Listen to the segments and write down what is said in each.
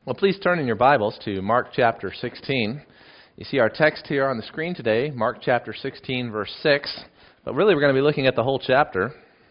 Well, please turn in your Bibles to Mark chapter 16. You see our text here on the screen today, Mark chapter 16, verse 6. But really, we're going to be looking at the whole chapter.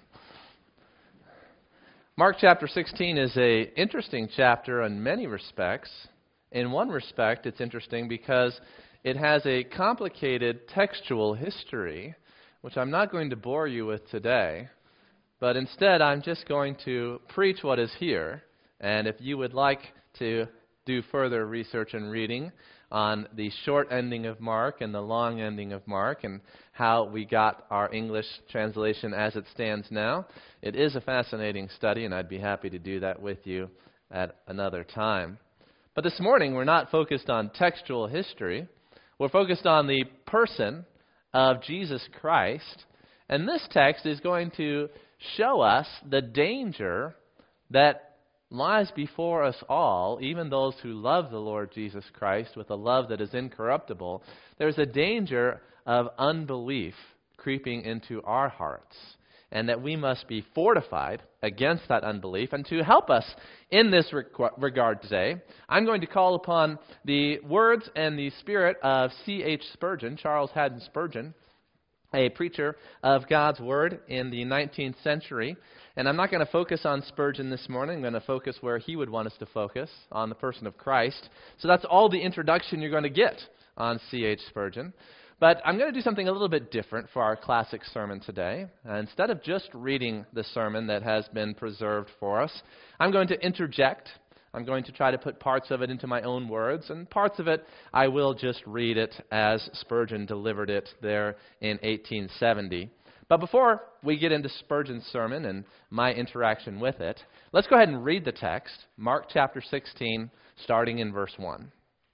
Mark chapter 16 is an interesting chapter in many respects. In one respect, it's interesting because it has a complicated textual history, which I'm not going to bore you with today. But instead, I'm just going to preach what is here. And if you would like to do further research and reading on the short ending of Mark and the long ending of Mark and how we got our English translation as it stands now, it is a fascinating study, and I'd be happy to do that with you at another time. But this morning, we're not focused on textual history. We're focused on the person of Jesus Christ. And this text is going to show us the danger that lies before us all, even those who love the Lord Jesus Christ with a love that is incorruptible. There's a danger of unbelief creeping into our hearts, and that we must be fortified against that unbelief. And to help us in this regard today, I'm going to call upon the words and the spirit of C.H. Spurgeon, Charles Haddon Spurgeon, a preacher of God's Word in the 19th century. And I'm not going to focus on Spurgeon this morning. I'm going to focus where he would want us to focus, on the person of Christ. So that's all the introduction you're going to get on C.H. Spurgeon. But I'm going to do something a little bit different for our classic sermon today. Instead of just reading the sermon that has been preserved for us, I'm going to interject. I'm going to try to put parts of it into my own words, and parts of it I will just read it as Spurgeon delivered it there in 1870. But before we get into Spurgeon's sermon and my interaction with it, let's go ahead and read the text, Mark chapter 16, starting in verse 1.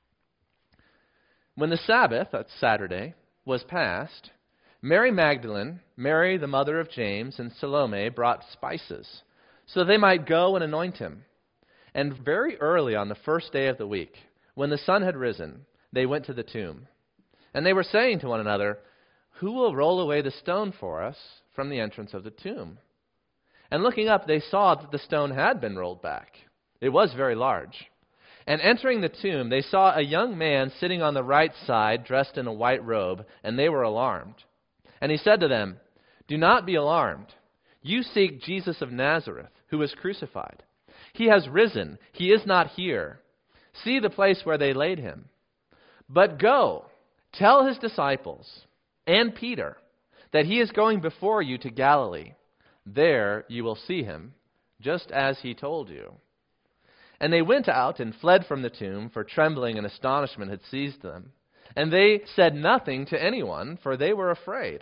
When the Sabbath, that's Saturday, was past, Mary Magdalene, Mary the mother of James, and Salome brought spices, so they might go and anoint him. And very early on the first day of the week, when the sun had risen, they went to the tomb. And they were saying to one another, "Who will roll away the stone for us from the entrance of the tomb?" And looking up, they saw that the stone had been rolled back. It was very large. And entering the tomb, they saw a young man sitting on the right side, dressed in a white robe, and they were alarmed. And he said to them, "Do not be alarmed. You seek Jesus of Nazareth, who was crucified. He has risen. He is not here. See the place where they laid him. But go, tell his disciples and Peter that he is going before you to Galilee. There you will see him, just as he told you." And they went out and fled from the tomb, for trembling and astonishment had seized them. And they said nothing to anyone, for they were afraid.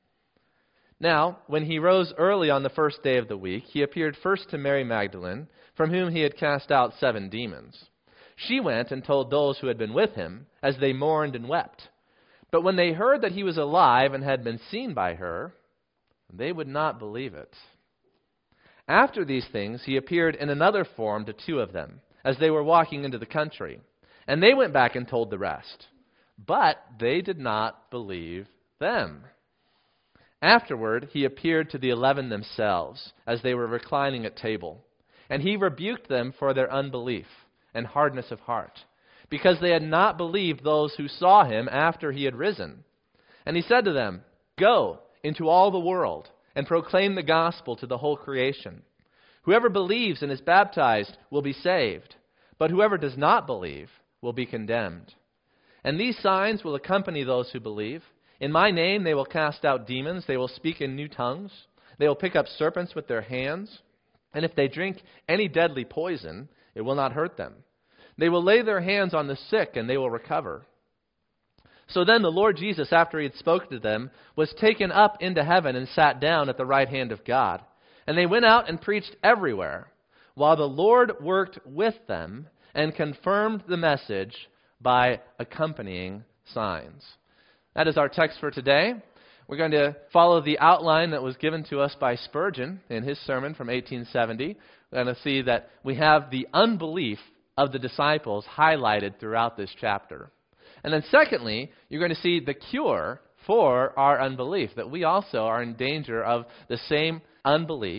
Now, when he rose early on the first day of the week, he appeared first to Mary Magdalene, from whom he had cast out 7 demons. She went and told those who had been with him, as they mourned and wept. But when they heard that he was alive and had been seen by her, they would not believe it. After these things, he appeared in another form to 2 of them, as they were walking into the country. And they went back and told the rest. But they did not believe them. Afterward, he appeared to the 11 themselves, as they were reclining at table. And he rebuked them for their unbelief and hardness of heart, because they had not believed those who saw him after he had risen. And he said to them, "Go into all the world and proclaim the gospel to the whole creation. Whoever believes and is baptized will be saved, but whoever does not believe will be condemned. And these signs will accompany those who believe. In my name they will cast out demons, they will speak in new tongues, they will pick up serpents with their hands, and if they drink any deadly poison, it will not hurt them. They will lay their hands on the sick, and they will recover." So then the Lord Jesus, after he had spoken to them, was taken up into heaven and sat down at the right hand of God. And they went out and preached everywhere, while the Lord worked with them and confirmed the message by accompanying signs. That is our text for today. We're going to follow the outline that was given to us by Spurgeon in his sermon from 1870. We're going to see that we have the unbelief of the disciples highlighted throughout this chapter. And then secondly, you're going to see the cure for our unbelief, that we also are in danger of the same unbelief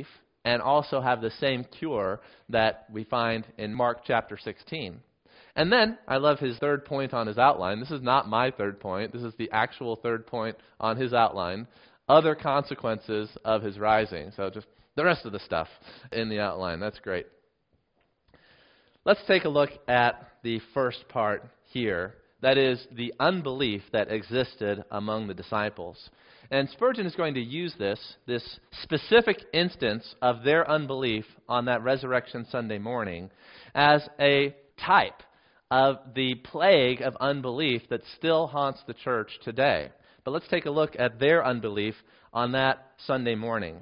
and also have the same cure that we find in Mark chapter 16. And then, I love his third point on his outline. This is not my third point. This is the actual third point on his outline. Other consequences of his rising. So just the rest of the stuff in the outline. That's great. Let's take a look at the first part here. That is the unbelief that existed among the disciples. And Spurgeon is going to use this specific instance of their unbelief on that Resurrection Sunday morning, as a type of the plague of unbelief that still haunts the church today. But let's take a look at their unbelief on that Sunday morning.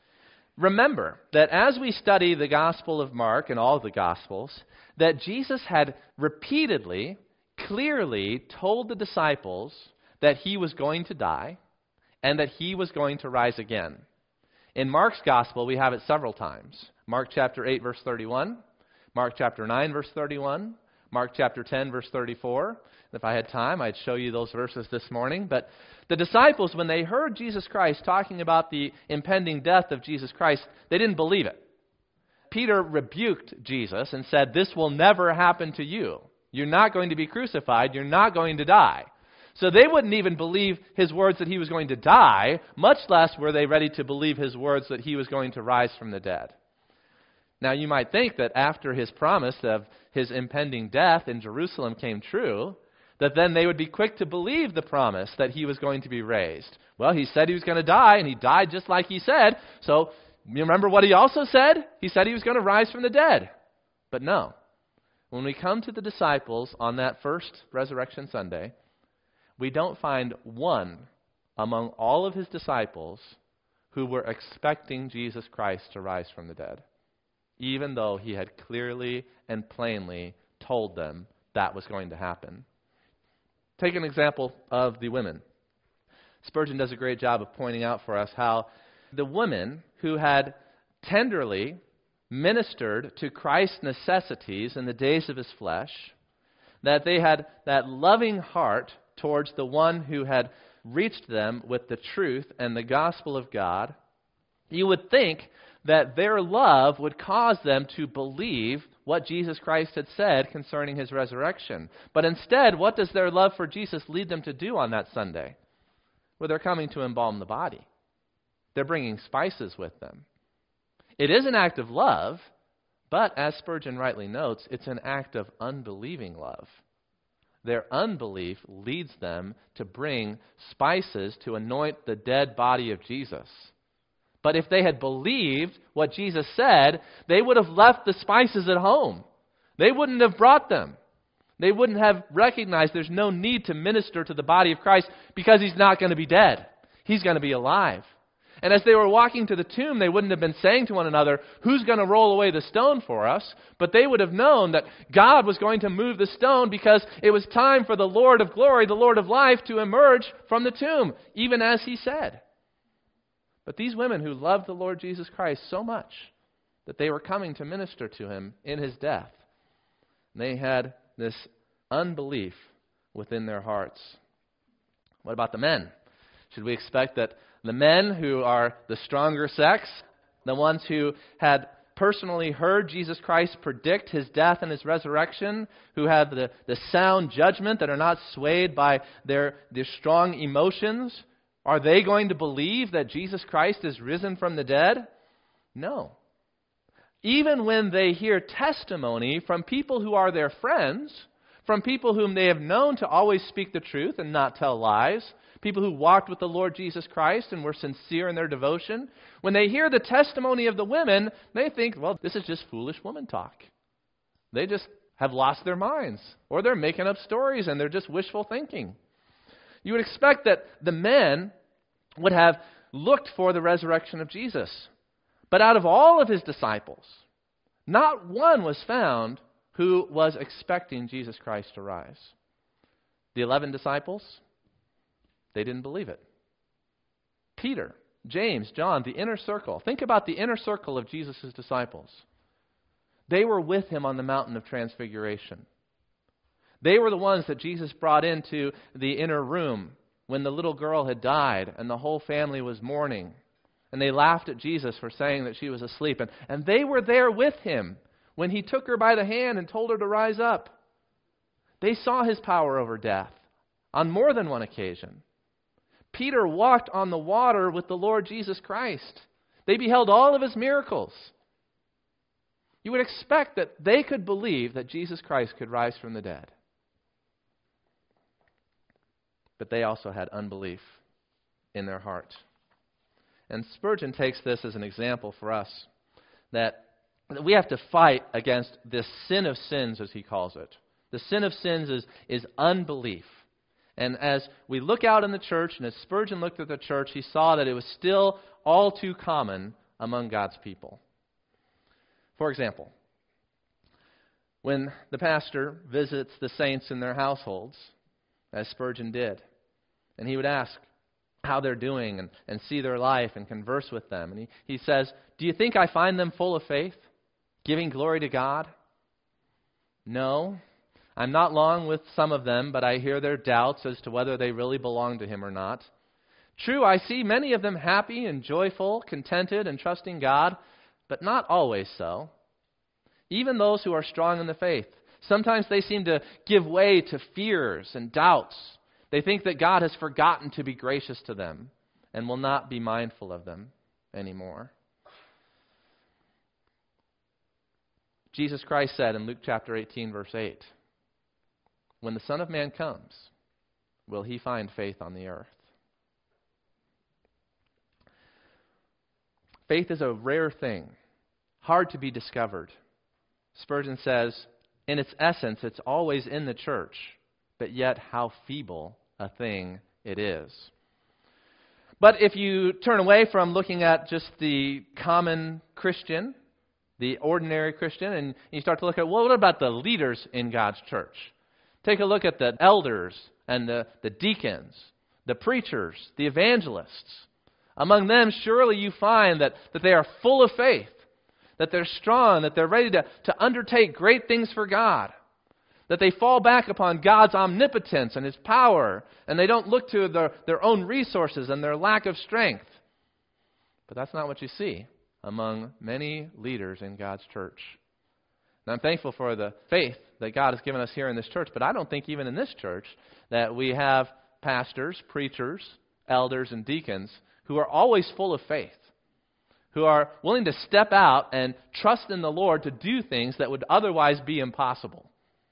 Remember that as we study the Gospel of Mark and all of the Gospels, that Jesus had repeatedly, clearly told the disciples that he was going to die and that he was going to rise again. In Mark's Gospel, we have it several times. Mark chapter 8, verse 31, Mark chapter 9, verse 31, Mark chapter 10, verse 34. If I had time, I'd show you those verses this morning. But the disciples, when they heard Jesus Christ talking about the impending death of Jesus Christ, they didn't believe it. Peter rebuked Jesus and said, "This will never happen to you. You're not going to be crucified. You're not going to die." So they wouldn't even believe his words that he was going to die, much less were they ready to believe his words that he was going to rise from the dead. Now you might think that after his promise of his impending death in Jerusalem came true, that then they would be quick to believe the promise that he was going to be raised. Well, he said he was going to die, and he died just like he said. So you remember what he also said? He said he was going to rise from the dead. But no. When we come to the disciples on that first Resurrection Sunday, we don't find one among all of his disciples who were expecting Jesus Christ to rise from the dead, even though he had clearly and plainly told them that was going to happen. Take an example of the women. Spurgeon does a great job of pointing out for us how the women who had tenderly ministered to Christ's necessities in the days of his flesh, that they had that loving heart towards the one who had reached them with the truth and the gospel of God, you would think that their love would cause them to believe what Jesus Christ had said concerning his resurrection. But instead, what does their love for Jesus lead them to do on that Sunday? Well, they're coming to embalm the body. They're bringing spices with them. It is an act of love, but as Spurgeon rightly notes, it's an act of unbelieving love. Their unbelief leads them to bring spices to anoint the dead body of Jesus. But if they had believed what Jesus said, they would have left the spices at home. They wouldn't have brought them. They wouldn't have recognized there's no need to minister to the body of Christ because he's not going to be dead. He's going to be alive. And as they were walking to the tomb, they wouldn't have been saying to one another, "Who's going to roll away the stone for us?" But they would have known that God was going to move the stone because it was time for the Lord of glory, the Lord of life, to emerge from the tomb, even as he said. But these women who loved the Lord Jesus Christ so much that they were coming to minister to him in his death, they had this unbelief within their hearts. What about the men? Should we expect that the men who are the stronger sex, the ones who had personally heard Jesus Christ predict his death and his resurrection, who have the sound judgment that are not swayed by their strong emotions, are they going to believe that Jesus Christ is risen from the dead? No. Even when they hear testimony from people who are their friends, from people whom they have known to always speak the truth and not tell lies, people who walked with the Lord Jesus Christ and were sincere in their devotion, when they hear the testimony of the women, they think, well, this is just foolish woman talk. They just have lost their minds, or they're making up stories and they're just wishful thinking. You would expect that the men would have looked for the resurrection of Jesus. But out of all of his disciples, not one was found who was expecting Jesus Christ to rise. The 11 disciples, they didn't believe it. Peter, James, John, the inner circle. Think about the inner circle of Jesus' disciples. They were with him on the mountain of transfiguration. They were the ones that Jesus brought into the inner room when the little girl had died and the whole family was mourning. And they laughed at Jesus for saying that she was asleep. And they were there with him when he took her by the hand and told her to rise up. They saw his power over death on more than one occasion. Peter walked on the water with the Lord Jesus Christ. They beheld all of his miracles. You would expect that they could believe that Jesus Christ could rise from the dead. But they also had unbelief in their heart. And Spurgeon takes this as an example for us that we have to fight against this sin of sins, as he calls it. The sin of sins is unbelief. And as we look out in the church, and as Spurgeon looked at the church, he saw that it was still all too common among God's people. For example, when the pastor visits the saints in their households, as Spurgeon did, and he would ask how they're doing and see their life and converse with them. And he says, "Do you think I find them full of faith, giving glory to God? No, I'm not long with some of them, but I hear their doubts as to whether they really belong to Him or not. True, I see many of them happy and joyful, contented and trusting God, but not always so. Even those who are strong in the faith, sometimes they seem to give way to fears and doubts. They think that God has forgotten to be gracious to them and will not be mindful of them anymore." Jesus Christ said in Luke chapter 18, verse 8, "When the Son of Man comes, will He find faith on the earth?" Faith is a rare thing, hard to be discovered. Spurgeon says, in its essence, it's always in the church, but yet how feeble a thing it is. But if you turn away from looking at just the common Christian, the ordinary Christian, and you start to look at, well, what about the leaders in God's church? Take a look at the elders and the deacons, the preachers, the evangelists. Among them, surely you find that they are full of faith, that they're strong, that they're ready to undertake great things for God, that they fall back upon God's omnipotence and His power, and they don't look to their own resources and their lack of strength. But that's not what you see among many leaders in God's church. And I'm thankful for the faith that God has given us here in this church, but I don't think even in this church that we have pastors, preachers, elders, and deacons who are always full of faith, who are willing to step out and trust in the Lord to do things that would otherwise be impossible.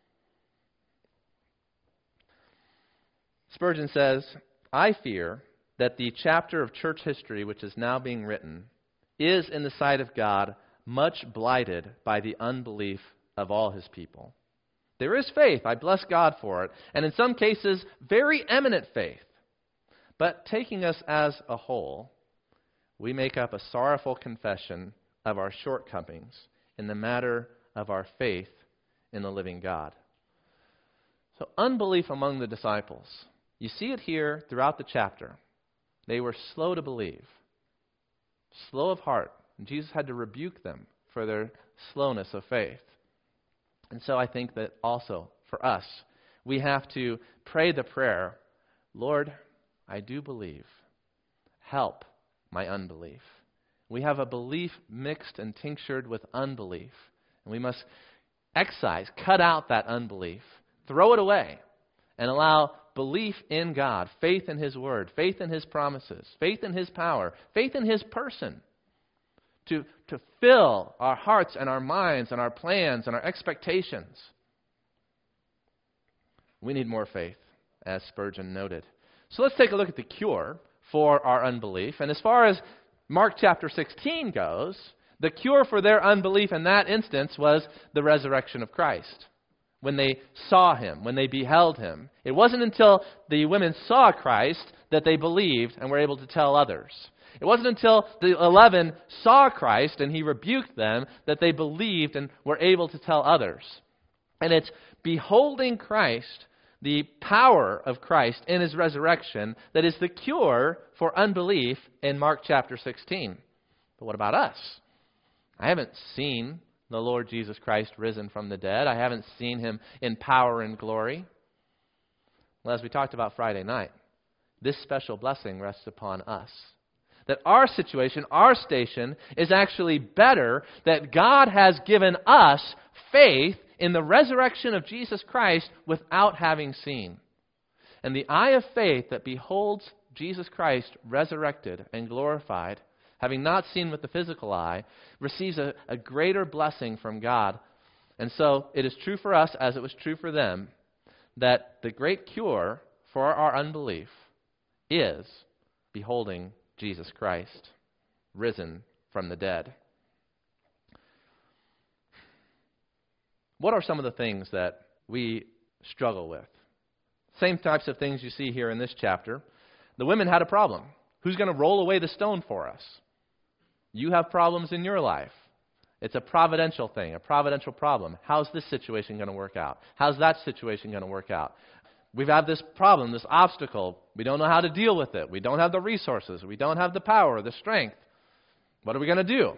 Spurgeon says, "I fear that the chapter of church history which is now being written is, in the sight of God, much blighted by the unbelief of all His people. There is faith, I bless God for it, and in some cases, very eminent faith. But taking us as a whole, we make up a sorrowful confession of our shortcomings in the matter of our faith in the living God." So unbelief among the disciples. You see it here throughout the chapter. They were slow to believe, slow of heart. And Jesus had to rebuke them for their slowness of faith. And so I think that also for us, we have to pray the prayer, "Lord, I do believe. Help my unbelief." We have a belief mixed and tinctured with unbelief. And we must cut out that unbelief, throw it away, and allow belief in God, faith in His Word, faith in His promises, faith in His power, faith in His person, to fill our hearts and our minds and our plans and our expectations. We need more faith, as Spurgeon noted. So let's take a look at the cure for our unbelief. And as far as Mark chapter 16 goes, the cure for their unbelief in that instance was the resurrection of Christ. When they saw Him, when they beheld Him. It wasn't until the women saw Christ that they believed and were able to tell others. It wasn't until the 11 saw Christ and He rebuked them that they believed and were able to tell others. And it's beholding Christ, the power of Christ in His resurrection, that is the cure for unbelief in Mark chapter 16. But what about us? I haven't seen the Lord Jesus Christ risen from the dead. I haven't seen Him in power and glory. Well, as we talked about Friday night, this special blessing rests upon us. that our situation, our station, is actually better, that God has given us faith in the resurrection of Jesus Christ without having seen. And the eye of faith that beholds Jesus Christ resurrected and glorified, having not seen with the physical eye, receives a greater blessing from God. And so it is true for us, as it was true for them, that the great cure for our unbelief is beholding Jesus Christ, risen from the dead. What are some of the things that we struggle with? Same types of things you see here in this chapter. The women had a problem. Who's going to roll away the stone for us? You have problems in your life. It's a providential thing, a providential problem. How's this situation going to work out? How's that situation going to work out? We've had this problem, this obstacle. We don't know how to deal with it. We don't have the resources. We don't have the power, the strength. What are we going to do?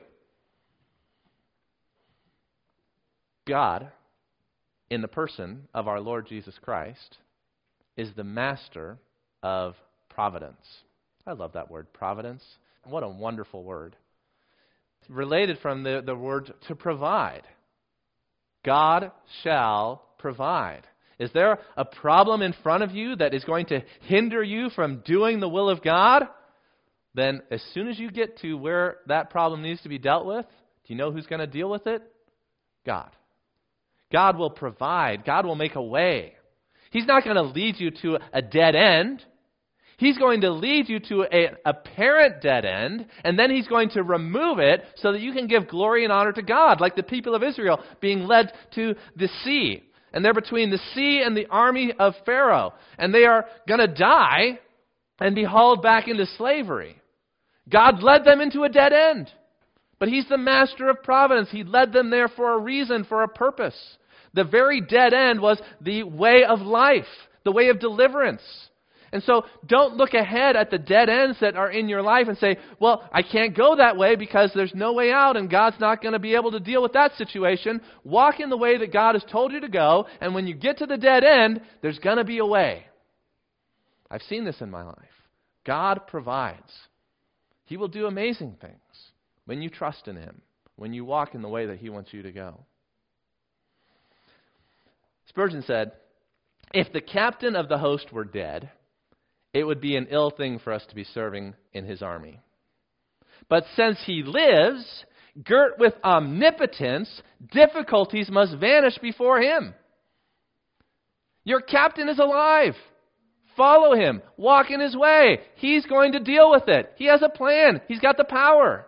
God, in the person of our Lord Jesus Christ, is the master of providence. I love that word, providence. What a wonderful word. It's related from the word to provide. God shall provide. Is there a problem in front of you that is going to hinder you from doing the will of God? Then as soon as you get to where that problem needs to be dealt with, do you know who's going to deal with it? God. God will provide. God will make a way. He's not going to lead you to a dead end. He's going to lead you to an apparent dead end, and then He's going to remove it so that you can give glory and honor to God, like the people of Israel being led to the sea. And they're between the sea and the army of Pharaoh. And they are going to die and be hauled back into slavery. God led them into a dead end. But He's the master of providence. He led them there for a reason, for a purpose. The very dead end was the way of life, the way of deliverance. And so don't look ahead at the dead ends that are in your life and say, well, I can't go that way because there's no way out and God's not going to be able to deal with that situation. Walk in the way that God has told you to go, and when you get to the dead end, there's going to be a way. I've seen this in my life. God provides. He will do amazing things when you trust in Him, when you walk in the way that He wants you to go. Spurgeon said, if the captain of the host were dead, it would be an ill thing for us to be serving in His army. But since He lives, girt with omnipotence, difficulties must vanish before Him. Your captain is alive. Follow Him. Walk in His way. He's going to deal with it. He has a plan. He's got the power.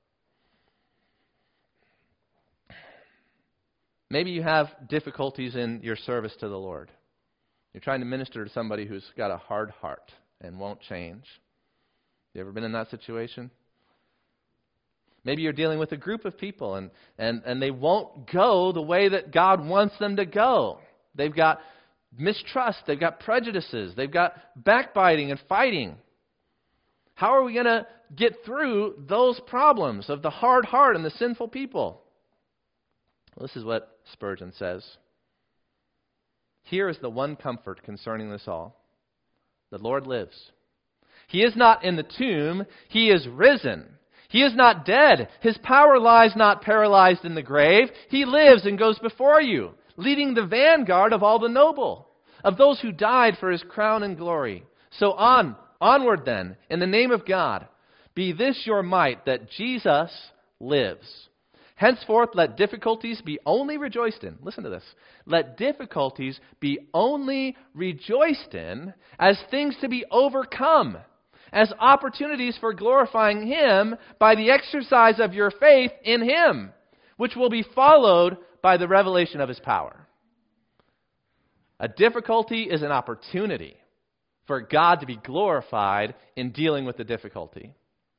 Maybe you have difficulties in your service to the Lord. You're trying to minister to somebody who's got a hard heart and won't change. You ever been in that situation? Maybe you're dealing with a group of people and they won't go the way that God wants them to go. They've got mistrust, they've got prejudices, they've got backbiting and fighting. How are we going to get through those problems of the hard heart and the sinful people? Well, this is what Spurgeon says. Here is the one comfort concerning this all. The Lord lives. He is not in the tomb. He is risen. He is not dead. His power lies not paralyzed in the grave. He lives and goes before you, leading the vanguard of all the noble, of those who died for His crown and glory. So onward then, in the name of God, be this your might, that Jesus lives. Henceforth, let difficulties be only rejoiced in. Listen to this. Let difficulties be only rejoiced in as things to be overcome, as opportunities for glorifying Him by the exercise of your faith in Him, which will be followed by the revelation of His power. A difficulty is an opportunity for God to be glorified in dealing with the difficulty.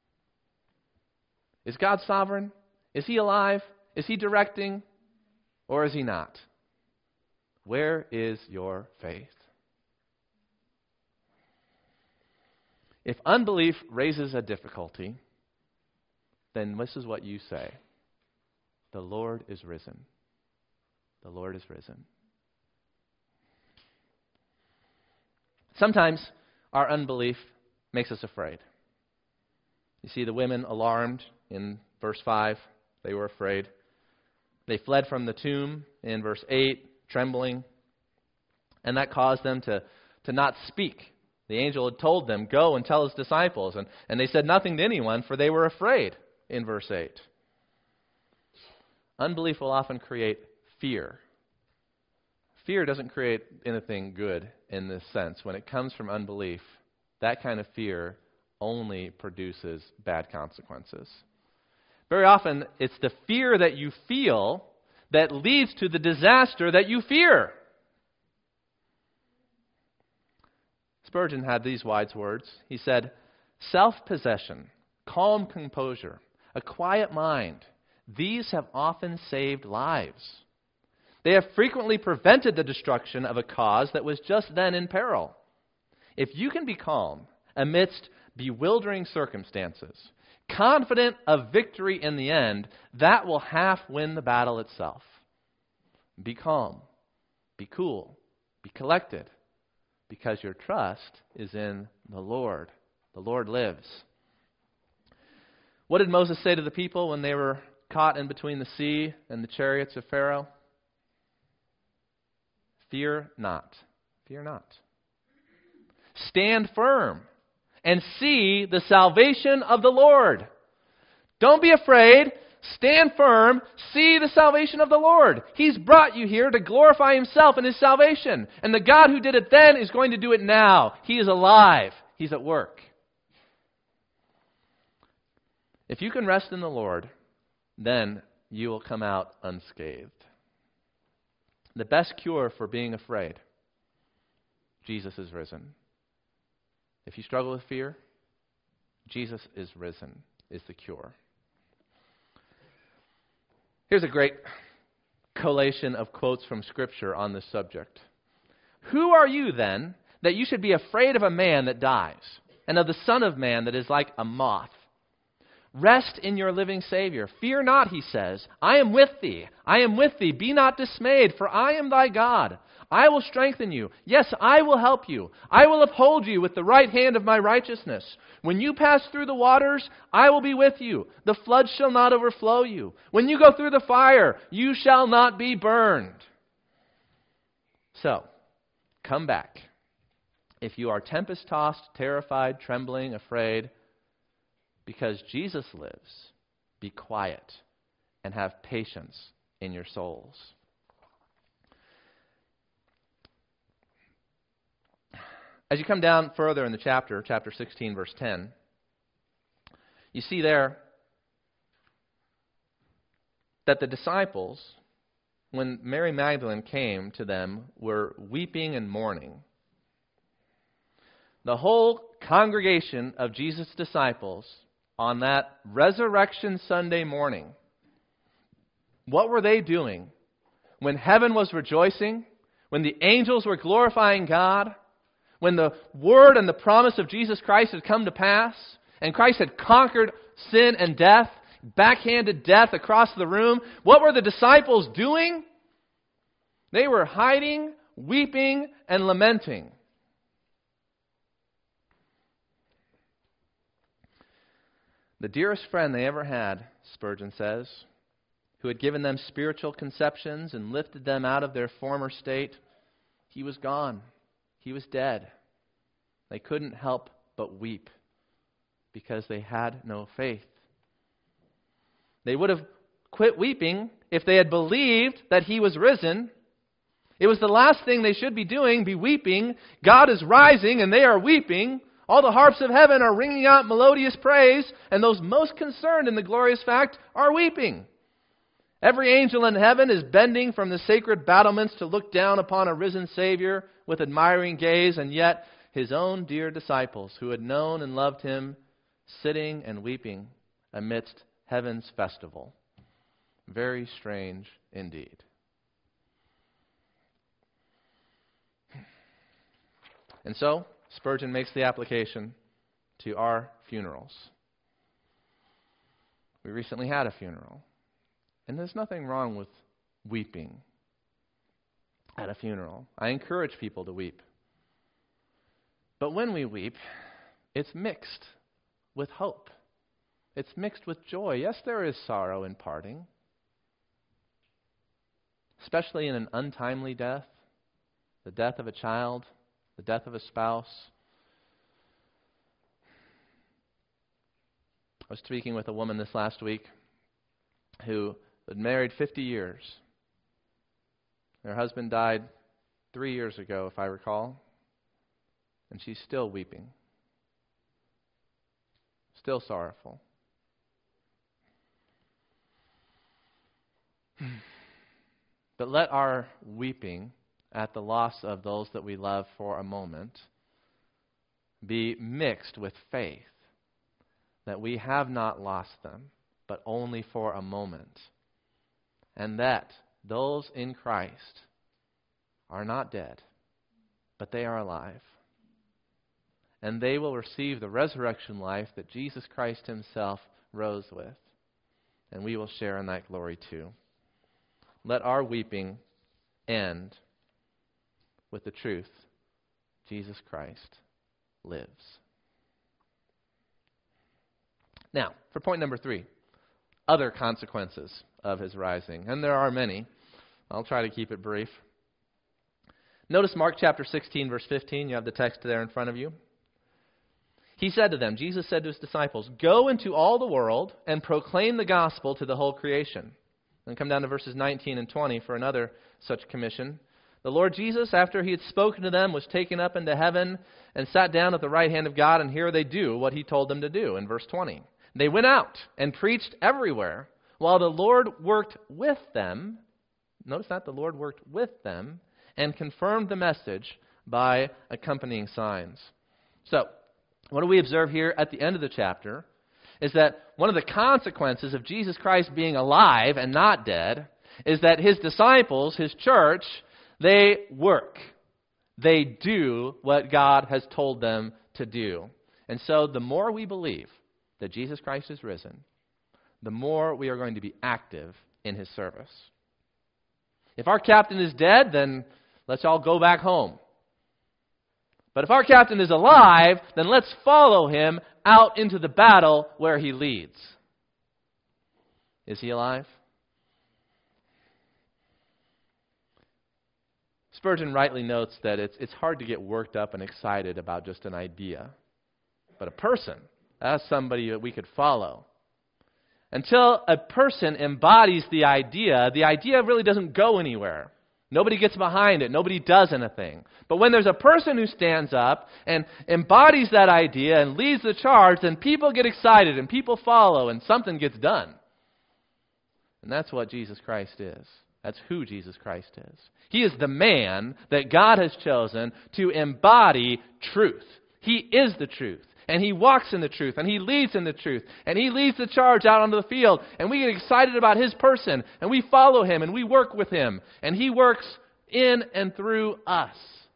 Is God sovereign? Is He alive? Is He directing? Or is He not? Where is your faith? If unbelief raises a difficulty, then this is what you say. The Lord is risen. The Lord is risen. Sometimes our unbelief makes us afraid. You see the women alarmed in verse 5. They were afraid. They fled from the tomb in verse 8, trembling. And that caused them to not speak. The angel had told them, go and tell his disciples. And they said nothing to anyone, for they were afraid in verse 8. Unbelief will often create fear. Fear doesn't create anything good in this sense. When it comes from unbelief, that kind of fear only produces bad consequences. Very often, it's the fear that you feel that leads to the disaster that you fear. Spurgeon had these wise words. He said, self-possession, calm composure, a quiet mind, these have often saved lives. They have frequently prevented the destruction of a cause that was just then in peril. If you can be calm amidst bewildering circumstances, confident of victory in the end, that will half win the battle itself. Be calm, be cool, be collected, because your trust is in the Lord. The Lord lives. What did Moses say to the people when they were caught in between the sea and the chariots of Pharaoh? Fear not. Fear not. Stand firm and see the salvation of the Lord. Don't be afraid. Stand firm. See the salvation of the Lord. He's brought you here to glorify Himself in His salvation. And the God who did it then is going to do it now. He is alive. He's at work. If you can rest in the Lord, then you will come out unscathed. The best cure for being afraid, Jesus is risen. If you struggle with fear, Jesus is risen is the cure. Here's a great collation of quotes from Scripture on this subject. Who are you then that you should be afraid of a man that dies, and of the Son of Man that is like a moth? Rest in your living Savior. Fear not, He says. I am with thee. I am with thee. Be not dismayed, for I am thy God. I will strengthen you. Yes, I will help you. I will uphold you with the right hand of my righteousness. When you pass through the waters, I will be with you. The flood shall not overflow you. When you go through the fire, you shall not be burned. So, come back. If you are tempest-tossed, terrified, trembling, afraid, because Jesus lives, be quiet and have patience in your souls. As you come down further in the chapter 16, verse 10, you see there that the disciples, when Mary Magdalene came to them, were weeping and mourning. The whole congregation of Jesus' disciples on that Resurrection Sunday morning, what were they doing when heaven was rejoicing, when the angels were glorifying God, when the word and the promise of Jesus Christ had come to pass, and Christ had conquered sin and death, backhanded death across the room? What were the disciples doing? They were hiding, weeping, and lamenting. The dearest friend they ever had, Spurgeon says, who had given them spiritual conceptions and lifted them out of their former state, he was gone. He was dead. They couldn't help but weep because they had no faith. They would have quit weeping if they had believed that He was risen. It was the last thing they should be doing, be weeping. God is rising and they are weeping. All the harps of heaven are ringing out melodious praise, and those most concerned in the glorious fact are weeping. Every angel in heaven is bending from the sacred battlements to look down upon a risen Savior with admiring gaze, and yet His own dear disciples, who had known and loved Him, sitting and weeping amidst heaven's festival. Very strange indeed. And so, Spurgeon makes the application to our funerals. We recently had a funeral. And there's nothing wrong with weeping at a funeral. I encourage people to weep. But when we weep, it's mixed with hope. it's mixed with joy. Yes, there is sorrow in parting, especially in an untimely death, the death of a child, the death of a spouse. I was speaking with a woman this last week who had married 50 years. Her husband died 3 years ago, if I recall, and she's still weeping, still sorrowful. But let our weeping at the loss of those that we love for a moment be mixed with faith that we have not lost them, but only for a moment, and that those in Christ are not dead, but they are alive. And they will receive the resurrection life that Jesus Christ himself rose with. And we will share in that glory too. Let our weeping end with the truth: Jesus Christ lives. Now, for point number 3, other consequences of his rising. And there are many. I'll try to keep it brief. Notice Mark chapter 16, verse 15. You have the text there in front of you. He said to them, Jesus said to his disciples, "Go into all the world and proclaim the gospel to the whole creation." And come down to verses 19 and 20 for another such commission. The Lord Jesus, after he had spoken to them, was taken up into heaven and sat down at the right hand of God, and here they do what he told them to do in verse 20. They went out and preached everywhere, while the Lord worked with them. Notice that, the Lord worked with them and confirmed the message by accompanying signs. So, what do we observe here at the end of the chapter is that one of the consequences of Jesus Christ being alive and not dead is that his disciples, his church, they work. They do what God has told them to do. And so the more we believe that Jesus Christ is risen, the more we are going to be active in his service. If our captain is dead, then let's all go back home. But if our captain is alive, then let's follow him out into the battle where he leads. Is he alive? Spurgeon rightly notes that it's hard to get worked up and excited about just an idea. But a person, that's somebody that we could follow. Until a person embodies the idea really doesn't go anywhere. Nobody gets behind it. Nobody does anything. But when there's a person who stands up and embodies that idea and leads the charge, then people get excited and people follow and something gets done. And that's what Jesus Christ is. That's who Jesus Christ is. He is the man that God has chosen to embody truth. He is the truth. And he walks in the truth, and he leads in the truth, and he leads the charge out onto the field, and we get excited about his person, and we follow him, and we work with him, and he works in and through us.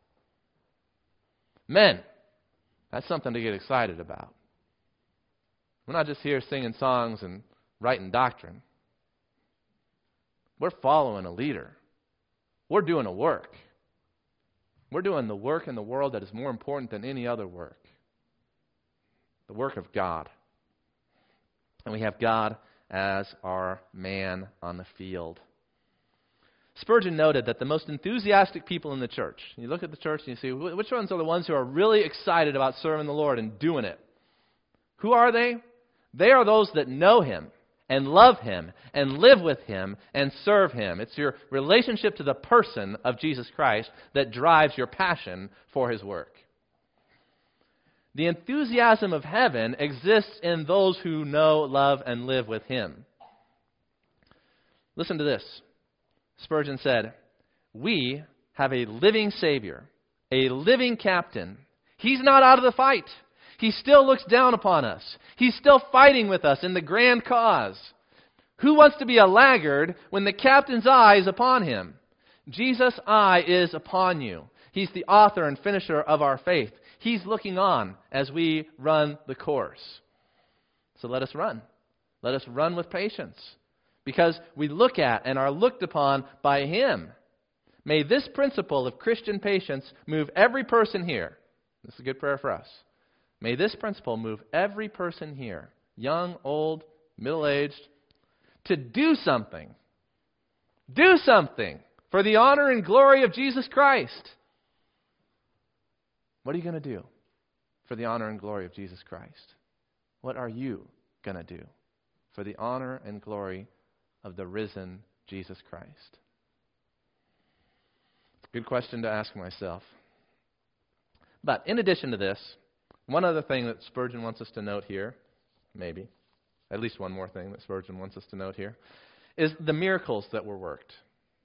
Men, that's something to get excited about. We're not just here singing songs and writing doctrine. We're following a leader. We're doing a work. We're doing the work in the world that is more important than any other work. The work of God. And we have God as our man on the field. Spurgeon noted that the most enthusiastic people in the church, you look at the church and you see, which ones are the ones who are really excited about serving the Lord and doing it? Who are they? They are those that know him and love him and live with him and serve him. It's your relationship to the person of Jesus Christ that drives your passion for his work. The enthusiasm of heaven exists in those who know, love, and live with him. Listen to this. Spurgeon said, "We have a living Savior, a living captain. He's not out of the fight. He still looks down upon us. He's still fighting with us in the grand cause. Who wants to be a laggard when the captain's eye is upon him? Jesus' eye is upon you. He's the author and finisher of our faith. He's looking on as we run the course. So let us run. Let us run with patience, because we look at and are looked upon by him. May this principle of Christian patience move every person here." This is a good prayer for us. May this principle move every person here young, old, middle-aged, to do something. Do something for the honor and glory of Jesus Christ. What are you going to do for the honor and glory of Jesus Christ? What are you going to do for the honor and glory of the risen Jesus Christ? It's a good question to ask myself. But in addition to this, one other thing that Spurgeon wants us to note here, maybe, at least one more thing that Spurgeon wants us to note here, is the miracles that were worked.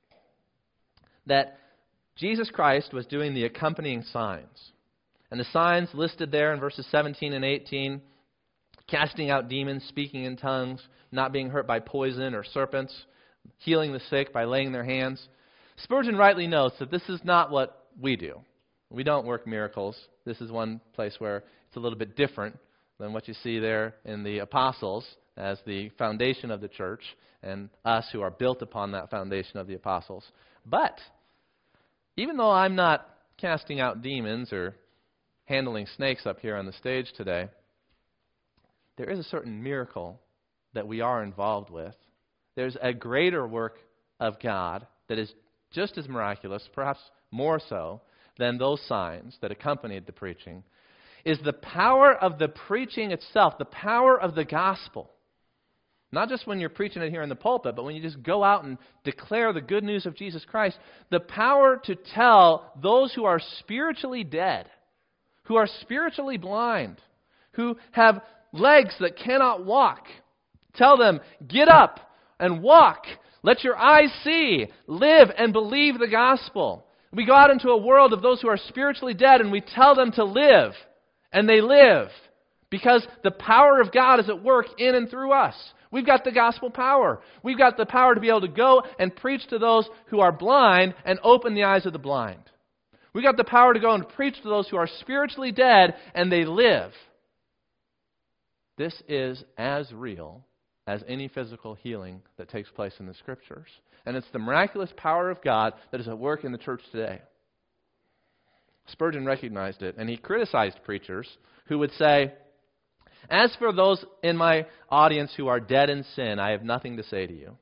That Jesus Christ was doing the accompanying signs. And the signs listed there in verses 17 and 18, casting out demons, speaking in tongues, not being hurt by poison or serpents, healing the sick by laying their hands. Spurgeon rightly notes that this is not what we do. We don't work miracles. This is one place where it's a little bit different than what you see there in the apostles as the foundation of the church and us who are built upon that foundation of the apostles. But even though I'm not casting out demons or handling snakes up here on the stage today, there is a certain miracle that we are involved with. There's a greater work of God that is just as miraculous, perhaps more so, than those signs that accompanied the preaching, is the power of the preaching itself, the power of the gospel. Not just when you're preaching it here in the pulpit, but when you just go out and declare the good news of Jesus Christ, the power to tell those who are spiritually dead, who are spiritually blind, who have legs that cannot walk, tell them, get up and walk. Let your eyes see. Live and believe the gospel. We go out into a world of those who are spiritually dead and we tell them to live. And they live. Because the power of God is at work in and through us. We've got the gospel power. We've got the power to be able to go and preach to those who are blind and open the eyes of the blind. We've got the power to go and preach to those who are spiritually dead and they live. This is as real as any physical healing that takes place in the Scriptures. And it's the miraculous power of God that is at work in the church today. Spurgeon recognized it, and he criticized preachers who would say, as for those in my audience who are dead in sin, I have nothing to say to you.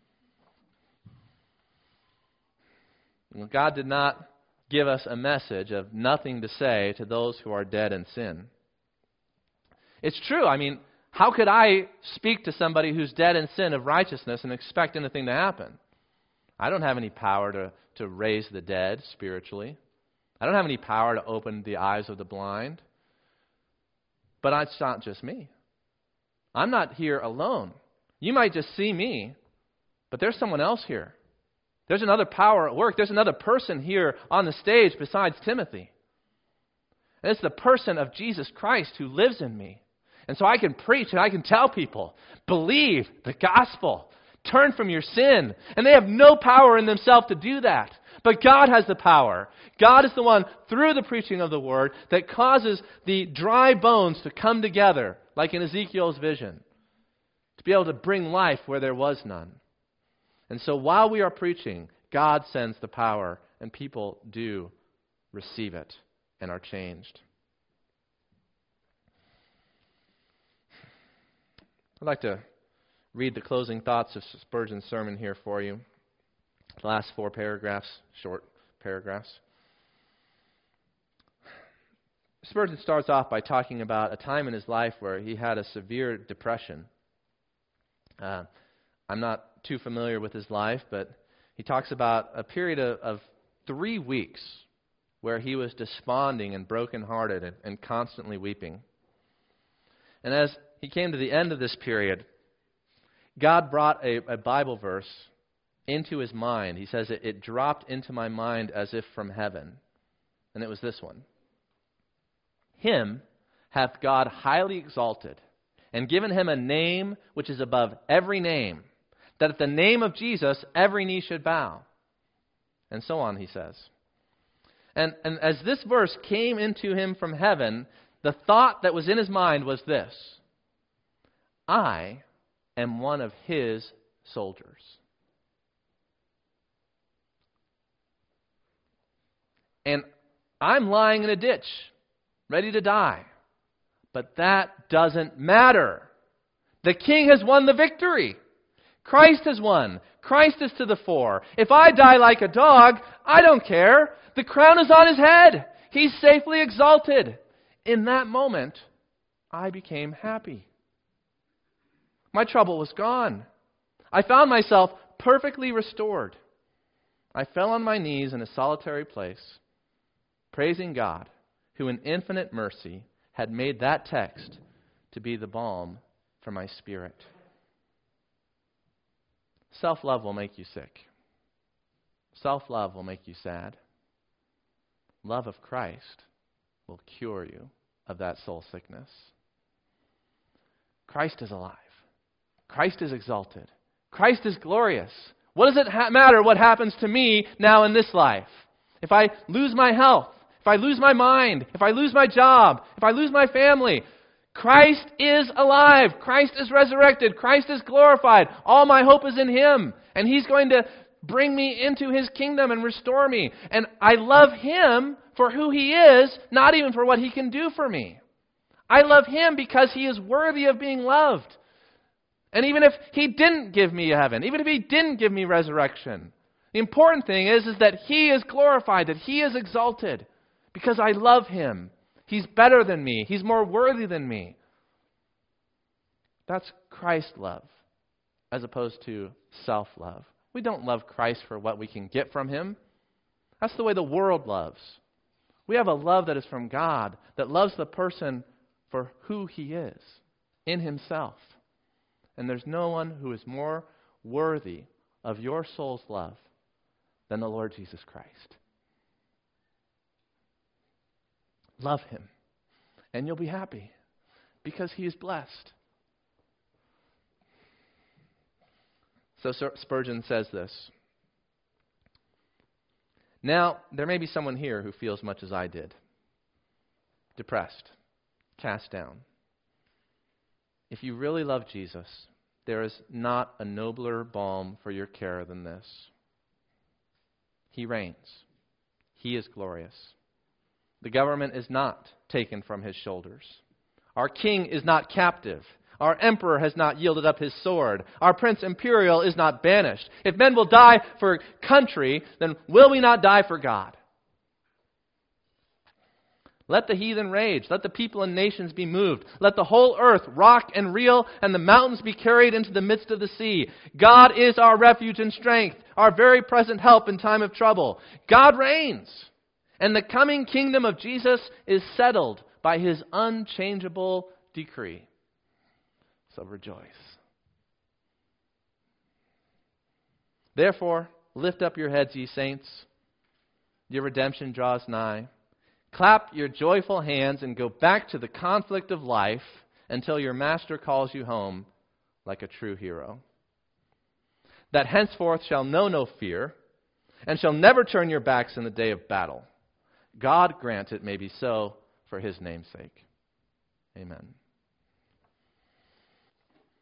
Well, God did not give us a message of nothing to say to those who are dead in sin. It's true. I mean, how could I speak to somebody who's dead in sin of righteousness and expect anything to happen? I don't have any power to raise the dead spiritually. I don't have any power to open the eyes of the blind. But it's not just me. I'm not here alone. You might just see me, but there's someone else here. There's another power at work. There's another person here on the stage besides Timothy. And it's the person of Jesus Christ who lives in me. And so I can preach and I can tell people, believe the gospel. Turn from your sin. And they have no power in themselves to do that. But God has the power. God is the one, through the preaching of the Word, that causes the dry bones to come together, like in Ezekiel's vision, to be able to bring life where there was none. And so while we are preaching, God sends the power, and people do receive it and are changed. I'd like to read the closing thoughts of Spurgeon's sermon here for you. The last 4 paragraphs, short paragraphs. Spurgeon starts off by talking about a time in his life where he had a severe depression. I'm not too familiar with his life, but he talks about a period of 3 weeks where he was desponding and brokenhearted and constantly weeping. And as he came to the end of this period, God brought a Bible verse into his mind. He says, it dropped into my mind as if from heaven. And it was this one. Him hath God highly exalted, and given him a name which is above every name, that at the name of Jesus every knee should bow. And so on, he says. And as this verse came into him from heaven, the thought that was in his mind was this: I am one of his soldiers. And I'm lying in a ditch, ready to die. But that doesn't matter. The King has won the victory. Christ has won. Christ is to the fore. If I die like a dog, I don't care. The crown is on his head. He's safely exalted. In that moment, I became happy. My trouble was gone. I found myself perfectly restored. I fell on my knees in a solitary place, praising God, who in infinite mercy had made that text to be the balm for my spirit. Self-love will make you sick. Self-love will make you sad. Love of Christ will cure you of that soul sickness. Christ is alive. Christ is exalted. Christ is glorious. What does it matter what happens to me now in this life? If I lose my health, if I lose my mind, if I lose my job, if I lose my family, Christ is alive. Christ is resurrected. Christ is glorified. All my hope is in Him. And He's going to bring me into His kingdom and restore me. And I love Him for who He is, not even for what He can do for me. I love Him because He is worthy of being loved. And even if He didn't give me heaven, even if He didn't give me resurrection, the important thing is that He is glorified, that He is exalted, because I love Him. He's better than me. He's more worthy than me. That's Christ love, as opposed to self-love. We don't love Christ for what we can get from Him. That's the way the world loves. We have a love that is from God, that loves the person for who He is, in Himself. And there's no one who is more worthy of your soul's love than the Lord Jesus Christ. Love Him, and you'll be happy, because He is blessed. So Spurgeon says this: now, there may be someone here who feels much as I did, depressed, cast down. If you really love Jesus, there is not a nobler balm for your care than this. He reigns. He is glorious. The government is not taken from His shoulders. Our king is not captive. Our emperor has not yielded up his sword. Our prince imperial is not banished. If men will die for country, then will we not die for God? Let the heathen rage. Let the people and nations be moved. Let the whole earth rock and reel, and the mountains be carried into the midst of the sea. God is our refuge and strength, our very present help in time of trouble. God reigns, and the coming kingdom of Jesus is settled by His unchangeable decree. So rejoice. Therefore, lift up your heads, ye saints. Your redemption draws nigh. Clap your joyful hands and go back to the conflict of life until your Master calls you home like a true hero. That henceforth shall know no fear, and shall never turn your backs in the day of battle. God grant it may be so for His name's sake. Amen.